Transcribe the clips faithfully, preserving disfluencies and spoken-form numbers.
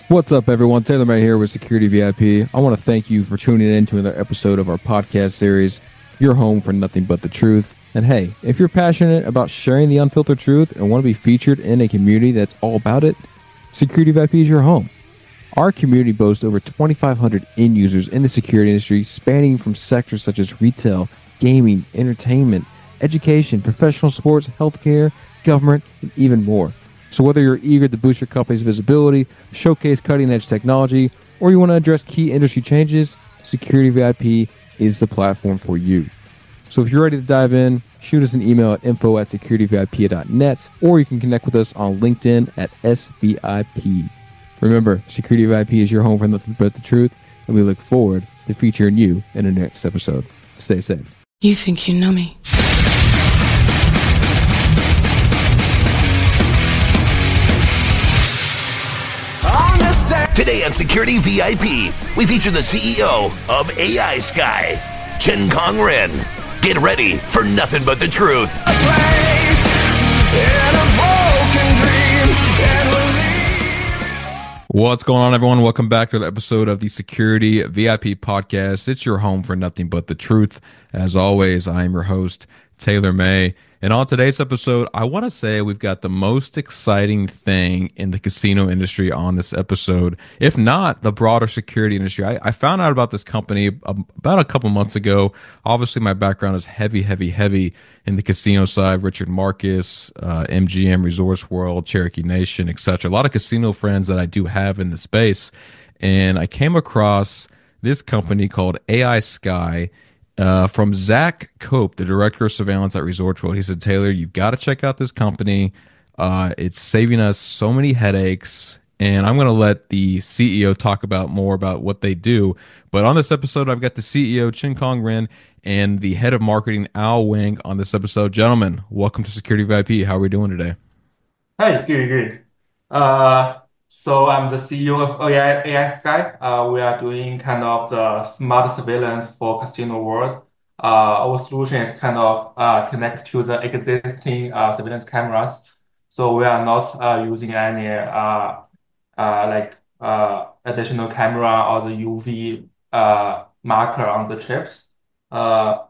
What's up, everyone? Taylor May here with Security V I P. I want to thank you for tuning in to another episode of our podcast series, Your Home for Nothing But the Truth. And hey, if you're passionate about sharing the unfiltered truth and want to be featured in a community that's all about it, Security V I P is your home. Our community boasts over twenty-five hundred end users in the security industry, spanning from sectors such as retail, gaming, entertainment, education, professional sports, healthcare, government, and even more. So whether you're eager to boost your company's visibility, showcase cutting-edge technology, or you want to address key industry changes, Security V I P is the platform for you. So if you're ready to dive in, shoot us an email at info at security v i p dot net, or you can connect with us on LinkedIn at S V I P. Remember, Security V I P is your home for nothing but the truth, and we look forward to featuring you in the next episode. Stay safe. You think you know me? Today on Security V I P, we feature the C E O of A I Sky, Chen Kong Ren. Get ready for nothing but the truth. What's going on, everyone? Welcome back to the episode of the Security V I P podcast. It's your home for nothing but the truth. As always, I am your host, Taylor May. And on today's episode, I want to say we've got the most exciting thing in the casino industry on this episode, if not the broader security industry. I, I found out about this company about a couple months ago. Obviously, my background is heavy, heavy, heavy in the casino side. Richard Marcus, uh, M G M, Resorts World, Cherokee Nation, et cetera. A lot of casino friends that I do have in the space. And I came across this company called A I Sky. Uh, from Zach Cope, the director of surveillance at Resorts World. He said, Taylor, you've got to check out this company. Uh, it's saving us so many headaches. And I'm going to let the C E O talk about more about what they do. But on this episode, I've got the C E O, Chen Kong Ren, and the head of marketing, Al Wang, on this episode. Gentlemen, welcome to Security V I P. How are we doing today? Hi, good, good. Uh, so I'm the C E O of A I, A I Sky. Uh, we are doing kind of the smart surveillance for casino world. Uh, our solution is kind of uh, connect to the existing uh, surveillance cameras. So we are not uh, using any uh, uh, like uh, additional camera or the U V uh, marker on the chips. Uh,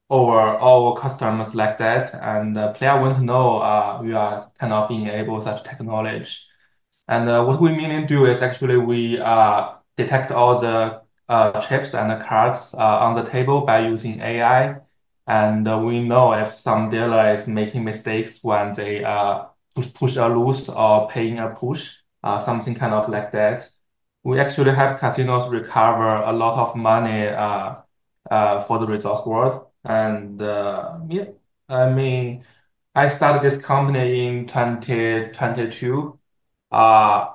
Our our customers like that, and the player want to know uh, we are kind of enable such technology. And uh, what we mainly do is actually we uh, detect all the uh, chips and the cards uh, on the table by using A I. And uh, we know if some dealer is making mistakes when they uh, push, push a loose or paying a push, uh, something kind of like that. We actually help casinos recover a lot of money uh, uh, for the Resorts World. And uh, yeah, I mean, I started this company in twenty twenty-two. Uh,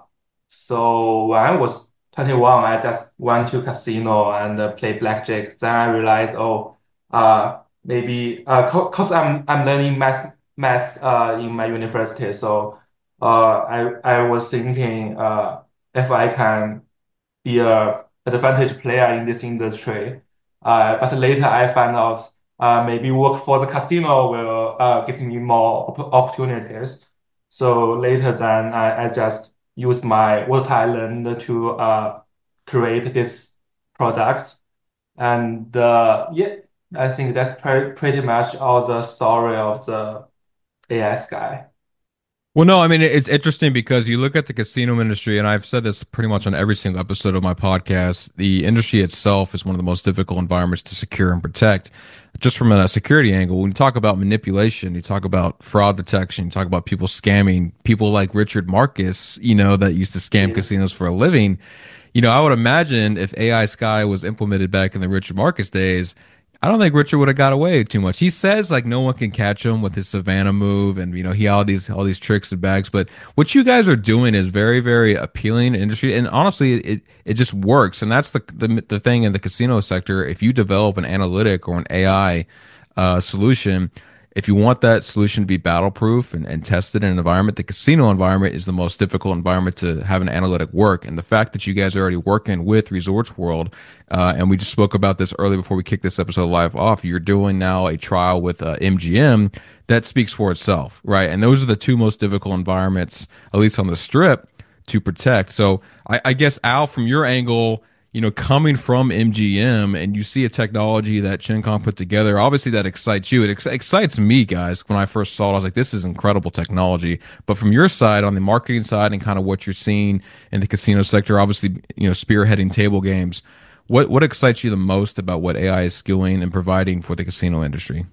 so when I was twenty-one, I just went to casino and uh, play blackjack. Then I realized, oh, uh, maybe uh, co- cause I'm I'm learning math math uh in my university. So uh, I I was thinking uh if I can be a advantage player in this industry. Uh, but later I found out uh maybe work for the casino will uh give me more op- opportunities. So later then I, I just used my what I learned to uh, create this product. And uh, yeah, I think that's pre- pretty much all the story of the A I Sky. Well, no, I mean, it's interesting because you look at the casino industry, and I've said this pretty much on every single episode of my podcast. The industry itself is one of the most difficult environments to secure and protect. Just from a security angle, when you talk about manipulation, you talk about fraud detection, you talk about people scamming, people like Richard Marcus, you know, that used to scam Yeah. casinos for a living. You know, I would imagine if A I Sky was implemented back in the Richard Marcus days, I don't think Richard would have got away too much. He says like no one can catch him with his Savannah move, and you know he all these all these tricks and bags. But what you guys are doing is very very appealing to industry, and honestly, it it just works. And that's the the the thing in the casino sector. If you develop an analytic or an A I uh, solution, if you want that solution to be battle proof and, and tested in an environment, the casino environment is the most difficult environment to have an analytic work. And the fact that you guys are already working with Resorts World, uh, and we just spoke about this earlier before we kicked this episode live off, you're doing now a trial with uh, M G M, that speaks for itself, right? And those are the two most difficult environments, at least on the strip, to protect. So I, I guess, Al, from your angle, you know, coming from M G M and you see a technology that ChenKong put together, obviously that excites you. It ex- excites me, guys. When I first saw it, I was like, this is incredible technology. But from your side, on the marketing side and kind of what you're seeing in the casino sector, obviously, you know, spearheading table games, what, what excites you the most about what A I is skilling and providing for the casino industry?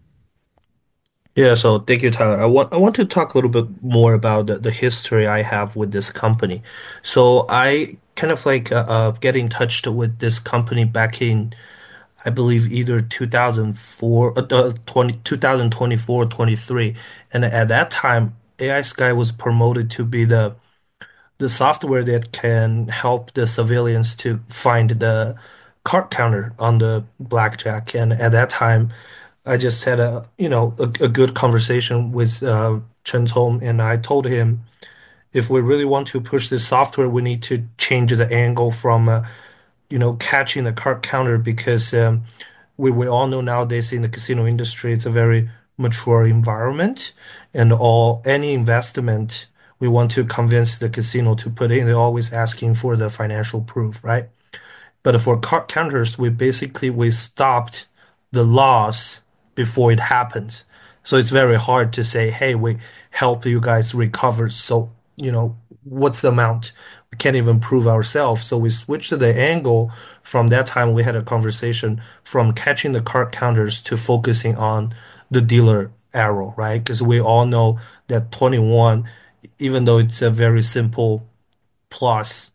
Yeah, so thank you, Tyler. I want I want to talk a little bit more about the, the history I have with this company. So I kind of like uh, uh, get in touch with this company back in, I believe, either two thousand four, uh, uh, twenty, two thousand twenty-four or twenty-three. And at that time, A I Sky was promoted to be the the software that can help the civilians to find the card counter on the blackjack. And at that time, I just had a you know a, a good conversation with uh, Chen Tong, and I told him if we really want to push this software, we need to change the angle from uh, you know catching the card counter because um, we we all know nowadays in the casino industry it's a very mature environment, and all any investment we want to convince the casino to put in, they're always asking for the financial proof, right? But for card counters, we basically we stopped the loss before it happens. So it's very hard to say, hey, we help you guys recover. So, you know, what's the amount? We can't even prove ourselves. So we switched the angle. From that time, we had a conversation from catching the card counters to focusing on the dealer arrow, right? Because we all know that twenty-one, even though it's a very simple plus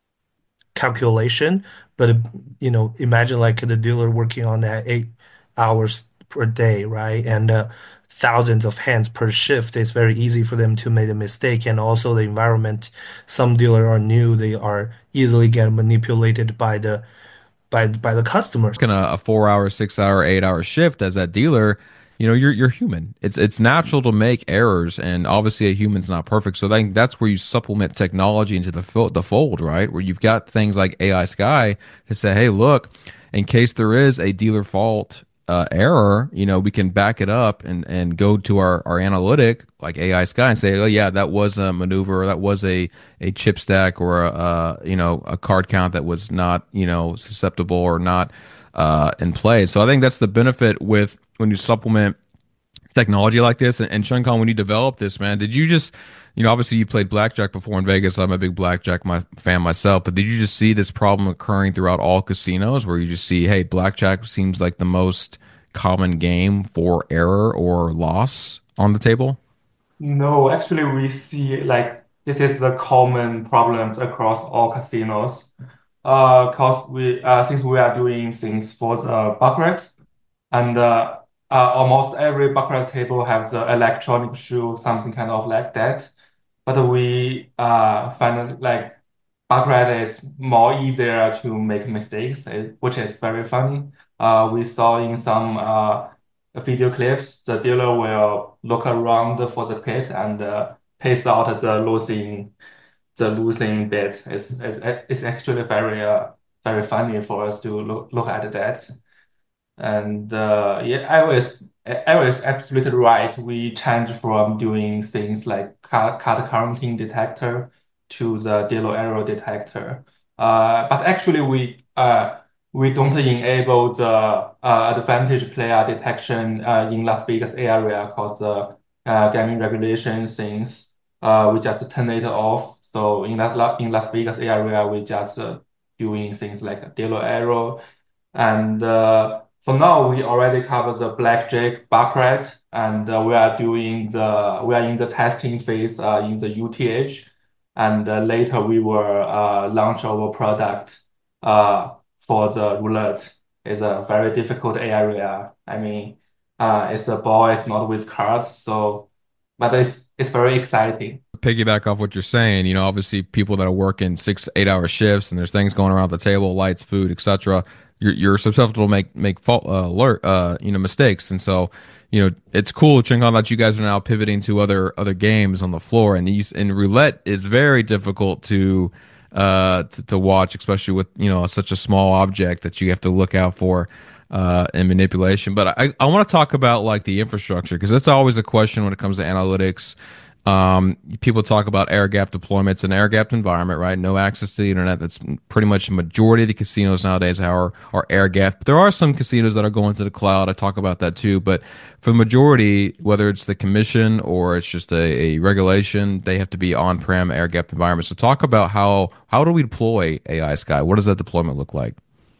calculation, but you know, imagine like the dealer working on that eight hours per day, right? And uh, thousands of hands per shift. It's very easy for them to make a mistake. And also the environment, some dealers are new, they are easily get manipulated by the by by the customers. Working a, a four hour, six hour, eight hour shift as that dealer, you know, you're you're human. It's it's natural to make errors, and obviously a human's not perfect. So I think that's where you supplement technology into the fo- the fold, right? Where you've got things like A I Sky to say, hey, look, in case there is a dealer fault uh, error, you know, we can back it up and and go to our our analytic like A I Sky and say, oh yeah, that was a maneuver, or that was a a chip stack, or a, a you know a card count that was not you know susceptible or not uh, in play. So I think that's the benefit with when you supplement technology like this. And, and ChenKong, when you developed this, man, did you just, you know, obviously you played blackjack before in Vegas. I'm a big blackjack my, fan myself, but did you just see this problem occurring throughout all casinos where you just see, hey, blackjack seems like the most common game for error or loss on the table? No, actually, we see like this is the common problems across all casinos. Uh, cause we uh, since we are doing things for the baccarat, and uh, uh, almost every baccarat table have the electronic shoe, something kind of like that. But we uh find like baccarat is more easier to make mistakes, eh, which is very funny. Uh, we saw in some uh video clips, the dealer will look around for the pit and uh, pays out the losing the losing bit. It's it's, it's actually very uh, very funny for us to look look at that. And uh, yeah, I was I was absolutely right. We changed from doing things like card, card counting detector to the dealer error detector. Uh, but actually, we uh, we don't enable the uh, advantage player detection uh, in Las Vegas area because the uh, gaming regulation things. Uh, we just turn it off. So in that in Las Vegas area, we just uh, doing things like dealer error and uh, for now, we already covered the blackjack, baccarat, and uh, we are doing the we are in the testing phase uh, in the U T H, and uh, later we will uh, launch our product uh, for the roulette. It's a very difficult area. I mean, uh, it's a ball, it's not with cards, so but it's it's very exciting. Piggyback off what you're saying, you know, obviously people that are working six, eight hour shifts and there's things going around the table, lights, food, et cetera. You're, you're susceptible to make make fault uh, alert, uh, you know, mistakes, and so you know it's cool, ChenKong, that you guys are now pivoting to other other games on the floor, and you, and roulette is very difficult to uh to, to watch, especially with you know such a small object that you have to look out for uh in manipulation. But I I want to talk about like the infrastructure because that's always a question when it comes to analytics. Um, people talk about air gap deployments, an air gapped environment, right? No access to the internet. That's pretty much the majority of the casinos nowadays are are air gapped. There are some casinos that are going to the cloud. I talk about that too, but for the majority, whether it's the commission or it's just a, a regulation, they have to be on-prem air gapped environments. So talk about how how do we deploy A I Sky? What does that deployment look like?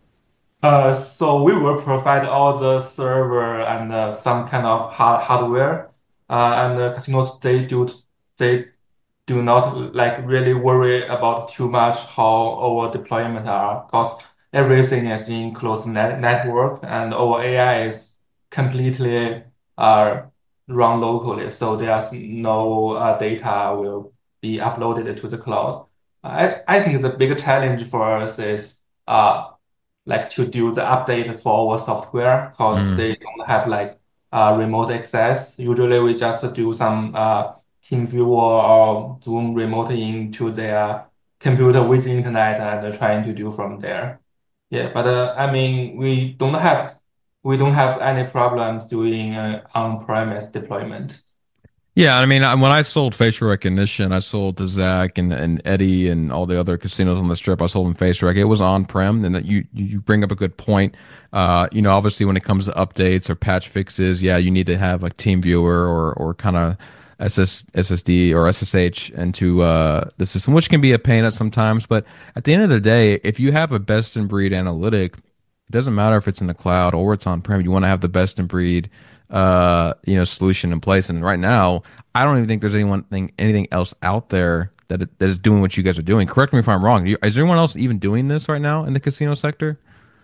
Uh, so we will provide all the server and uh, some kind of hard hardware, uh, and the casinos they do they do not like really worry about too much how our deployment are because everything is in closed net network and our A I is completely uh, run locally, so there's no uh, data will be uploaded to the cloud. I, I think the big challenge for us is uh, like to do the update for our software because Mm. they don't have like uh, remote access. Usually we just do some uh, TeamViewer or Zoom remote into their computer with the internet and trying to do from there. Yeah, but uh, I mean we don't have we don't have any problems doing uh, on-premise deployment. Yeah, I mean, I- when I sold facial recognition, I sold to Zach and, and Eddie and all the other casinos on the strip. I sold them face rec. It was on prem, and that you you bring up a good point. Uh, you know, obviously when it comes to updates or patch fixes, yeah, you need to have like TeamViewer or or kind of S S, S S D or S S H into uh, the system, which can be a pain at sometimes. But at the end of the day, if you have a best in breed analytic, it doesn't matter if it's in the cloud or it's on prem. You want to have the best in breed, uh, you know, solution in place. And right now, I don't even think there's anyone thing anything else out there that that is doing what you guys are doing. Correct me if I'm wrong. You- Is there anyone else even doing this right now in the casino sector?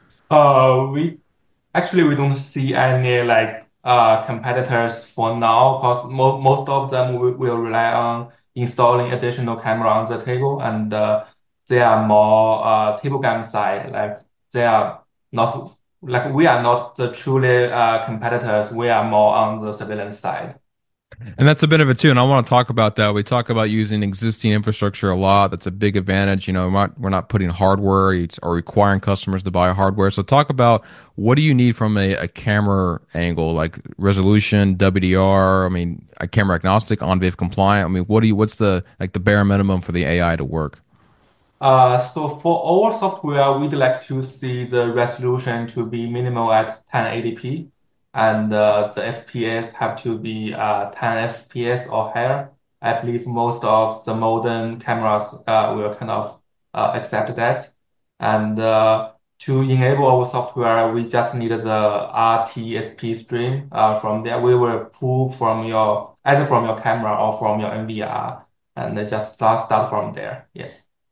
Uh, we Actually, we don't see any like uh competitors for now because mo most of them will, will rely on installing additional camera on the table, and uh, they are more uh table game side. Like they are not like we are not the truly uh competitors. We are more on the surveillance side. And that's a bit of it too. And I want to talk about that. We talk about using existing infrastructure a lot. That's a big advantage. You know, we're not, we're not putting hardware it's- or requiring customers to buy hardware. So talk about what do you need from a, a camera angle, like resolution, W D R. I mean, a camera agnostic, on-V I V compliant. I mean, what do you, what's the, like the bare minimum for the A I to work? Uh, so for our software, we'd like to see the resolution to be minimal at ten eighty p, and uh, the F P S have to be uh, ten F P S or higher. I believe most of the modern cameras uh, will kind of uh, accept that. And uh, to enable our software, we just need the R T S P stream. Uh, from there, we will pull from your either from your camera or from your N V R, and just start start from there. Yeah.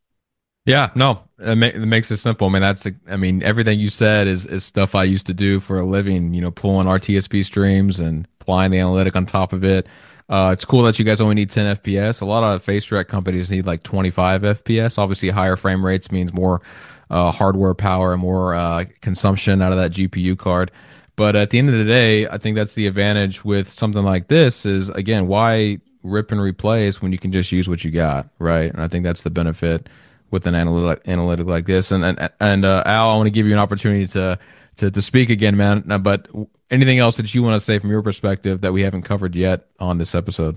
Yeah, no, it, ma- it makes it simple. I mean, that's, I mean, everything you said is, is stuff I used to do for a living, you know, pulling R T S P streams and applying the analytic on top of it. Uh, it's cool that you guys only need ten F P S. A lot of face rec companies need like twenty-five F P S. Obviously, higher frame rates means more uh, hardware power and more uh, consumption out of that G P U card. But at the end of the day, I think that's the advantage with something like this is, again, why rip and replace when you can just use what you got, right? And I think that's the benefit with an analytic analytic like this. And and and uh, Al, I want to give you an opportunity to to to speak again, man. Now, but anything else that you want to say from your perspective that we haven't covered yet on this episode?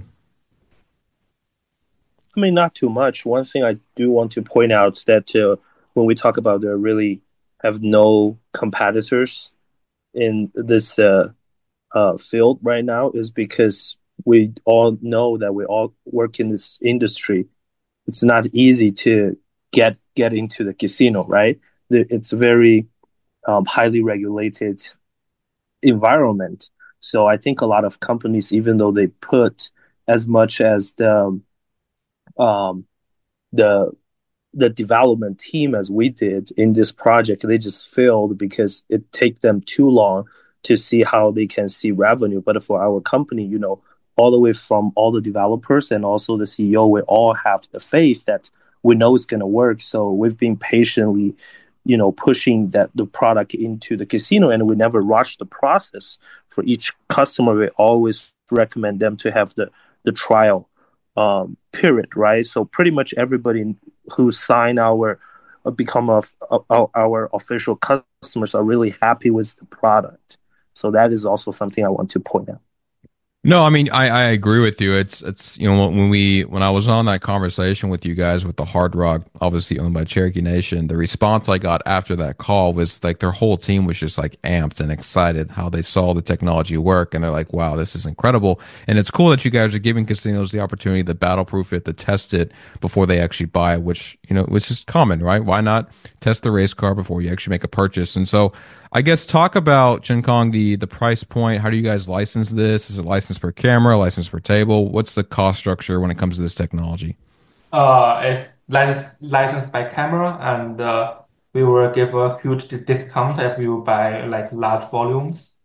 I mean, not too much. One thing I do want to point out is that uh, when we talk about there really have no competitors in this uh, uh, field right now is because we all know that we all work in this industry. It's not easy to get get into the casino, right? It's a very um, highly regulated environment. So I think a lot of companies, even though they put as much as the um, the the development team as we did in this project, they just failed because it take them too long to see how they can see revenue. But for our company, you know, all the way from all the developers and also the C E O, we all have the faith that we know it's going to work. So we've been patiently, you know, pushing that the product into the casino, and we never rush the process. For each customer, we always recommend them to have the the trial um, period, right? So pretty much everybody who sign our uh, become a, a, our official customers are really happy with the product. So that is also something I want to point out. No, I mean I, I agree with you. It's it's you know when we when I was on that conversation with you guys with the Hard Rock, obviously owned by Cherokee Nation, the response I got after that call was like their whole team was just like amped and excited how they saw the technology work, and they're like, wow, this is incredible. And it's cool that you guys are giving casinos the opportunity to battle proof it, to test it before they actually buy it, which you know which is common, right? Why not test the race car before you actually make a purchase? And so I guess talk about Chen Kong, the the price point. How do you guys license this? Is it license per camera, license per table? What's the cost structure when it comes to this technology? Uh, it's license licensed by camera, and uh, we will give a huge di- discount if you buy like large volumes.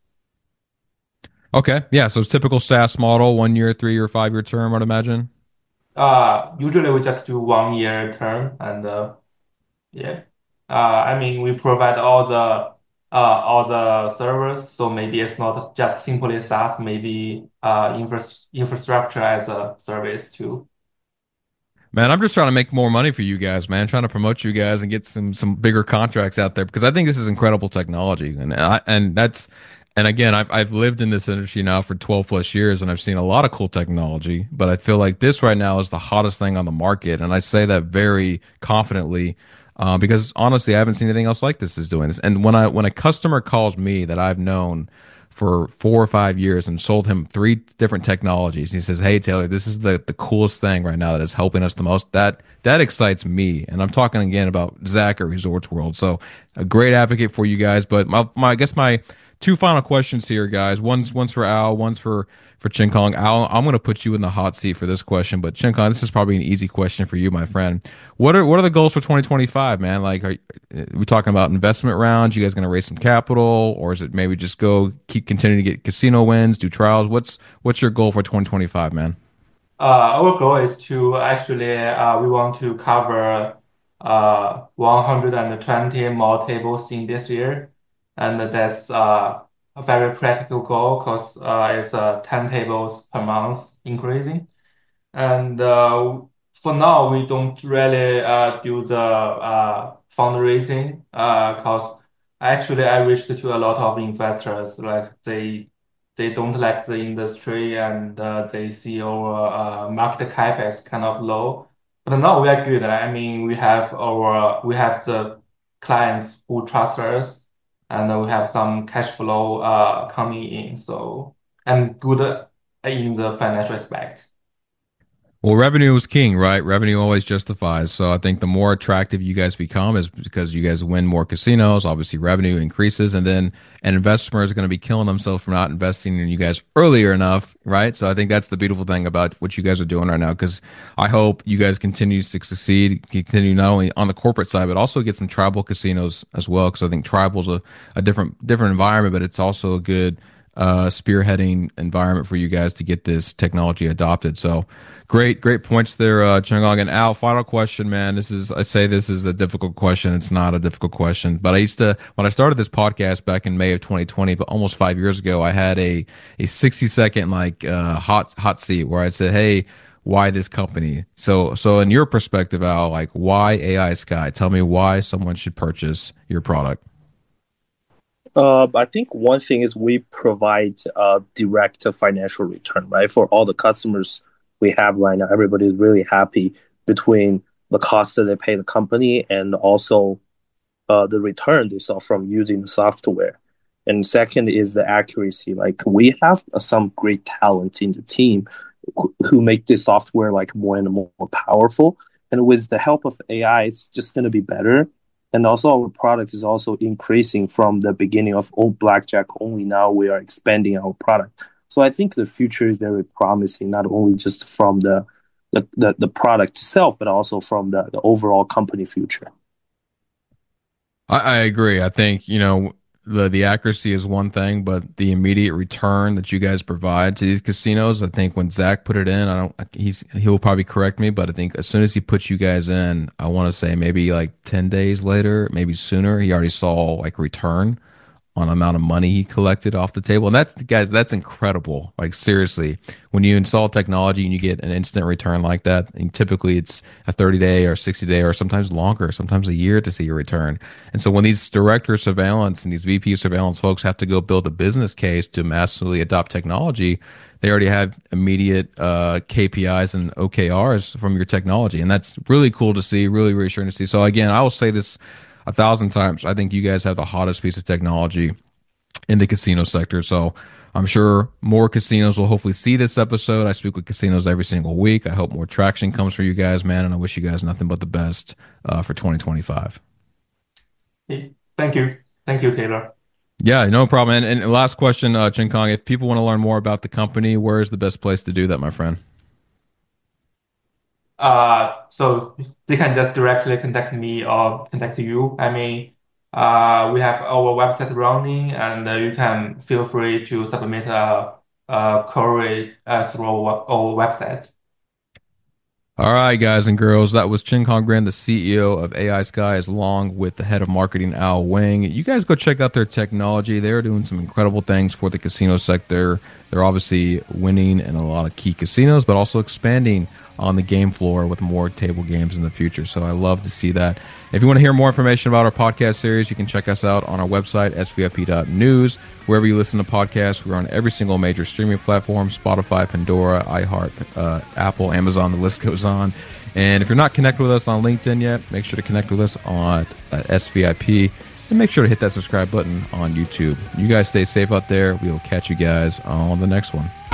Okay, yeah. So it's typical SaaS model, one year, three year, five year term, I'd imagine. Uh, usually we just do one year term, and uh, yeah. Uh, I mean, we provide all the uh, all the servers, so maybe it's not just simply SaaS, maybe uh, infra infrastructure as a service too. Man, I'm just trying to make more money for you guys, man. Trying to promote you guys and get some some bigger contracts out there because I think this is incredible technology, and I, and that's and again, I've I've lived in this industry now for twelve plus years, and I've seen a lot of cool technology. But I feel like this right now is the hottest thing on the market, and I say that very confidently uh, because honestly, I haven't seen anything else like this is doing this. And when I when a customer called me that I've known for four or five years and sold him three different technologies. He says, "Hey Taylor, this is the the coolest thing right now that is helping us the most." That that excites me, and I'm talking again about Zach at Resorts World. So a great advocate for you guys. But my, my I guess my two final questions here, guys. One's one's for Al, one's for for Chin Kong. Al, I'm going to put you in the hot seat for this question, but Chin Kong, this is probably an easy question for you, my friend. What are what are the goals for twenty twenty-five, man? Like, are, are we talking about investment rounds? You guys going to raise some capital, or is it maybe just go keep continuing to get casino wins, do trials? What's what's your goal for twenty twenty-five, man? Uh, our goal is to actually uh, we want to cover uh, one hundred twenty more tables in this year, and that's uh, a very practical goal because uh, it's uh, ten tables per month increasing. And uh, for now, we don't really uh, do the uh, fundraising because actually I reached to a lot of investors. Like they they don't like the industry and uh, they see our uh, market cap as kind of low. But now we are good. I mean, we have our we have the clients who trust us, and we have some cash flow uh, coming in. So I'm good in the financial aspect. Well, revenue is king, right? Revenue always justifies. So I think the more attractive you guys become is because you guys win more casinos. Obviously, revenue increases, and then an investor is going to be killing themselves for not investing in you guys earlier enough, right? So I think that's the beautiful thing about what you guys are doing right now. Because I hope you guys continue to succeed, continue not only on the corporate side, but also get some tribal casinos as well. Because I think tribal's a, a different different environment, but it's also a good uh, spearheading environment for you guys to get this technology adopted. So great, great points there, uh, Chengong. And Al, final question, man. This is, I say this is a difficult question. It's not a difficult question, but I used to, when I started this podcast back in May of twenty twenty, but almost five years ago, I had a, a sixty second like uh, hot, hot seat where I said, hey, why this company? So, so in your perspective, Al, like why A I Sky? Tell me why someone should purchase your product. Uh, I think one thing is we provide uh, direct financial return, right? For all the customers we have right now, everybody is really happy between the cost that they pay the company and also uh, the return they saw from using the software. And second is the accuracy. Like we have uh, some great talent in the team who, who make this software like more and more powerful. And with the help of A I, it's just going to be better. And also our product is also increasing from the beginning of old blackjack only. Now we are expanding our product. So I think the future is very promising, not only just from the the, the, the product itself, but also from the, the overall company future. I, I agree. I think, you know, the the accuracy is one thing, but the immediate return that you guys provide to these casinos, I think when Zach put it in, I don't he's he'll probably correct me, but I think as soon as he puts you guys in, I want to say maybe like ten days later, maybe sooner, he already saw like return on the amount of money he collected off the table. And that's, guys, that's incredible. Like, seriously, when you install technology and you get an instant return like that, and typically it's a thirty day or sixty day or sometimes longer, sometimes a year to see a return. And so when these director of surveillance and these V P of surveillance folks have to go build a business case to massively adopt technology, they already have immediate uh, K P Is and O K Rs from your technology. And that's really cool to see, really reassuring to see. So again, I will say this a thousand times. I think you guys have the hottest piece of technology in the casino sector. So I'm sure more casinos will hopefully see this episode. I speak with casinos every single week. I hope more traction comes for you guys, man. And I wish you guys nothing but the best uh, for twenty twenty-five. Thank you. Thank you, Taylor. Yeah, no problem. And, and last question, uh, Chen Kong, if people want to learn more about the company, where is the best place to do that, my friend? Uh, so they can just directly contact me or contact you. I mean, uh, we have our website running, and uh, you can feel free to submit a, a query uh, through our, our website. All right, guys and girls, that was Chen Kongren, the C E O of A I Sky, along with the head of marketing, Al Wang. You guys go check out their technology. They're doing some incredible things for the casino sector. They're obviously winning in a lot of key casinos, but also expanding on the game floor with more table games in the future. So I love to see that. If you want to hear more information about our podcast series, you can check us out on our website, S V I P dot news. Wherever you listen to podcasts, we're on every single major streaming platform, Spotify, Pandora, iHeart, uh, Apple, Amazon, the list goes on. And if you're not connected with us on LinkedIn yet, make sure to connect with us on at S V I P. And make sure to hit that subscribe button on YouTube. You guys stay safe out there. We will catch you guys on the next one.